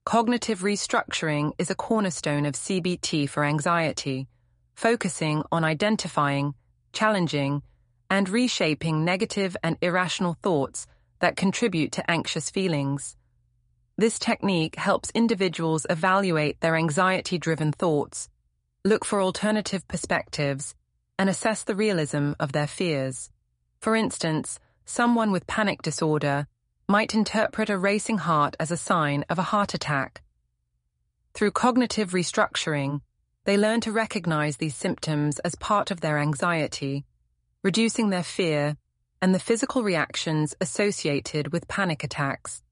Cognitive restructuring is a cornerstone of CBT for anxiety, focusing on identifying, challenging, and reshaping negative and irrational thoughts that contribute to anxious feelings. This technique helps individuals evaluate their anxiety-driven thoughts, look for alternative perspectives, and assess the realism of their fears. For instance, someone with panic disorder might interpret a racing heart as a sign of a heart attack. Through cognitive restructuring, they learn to recognize these symptoms as part of their anxiety, reducing their fear and the physical reactions associated with panic attacks.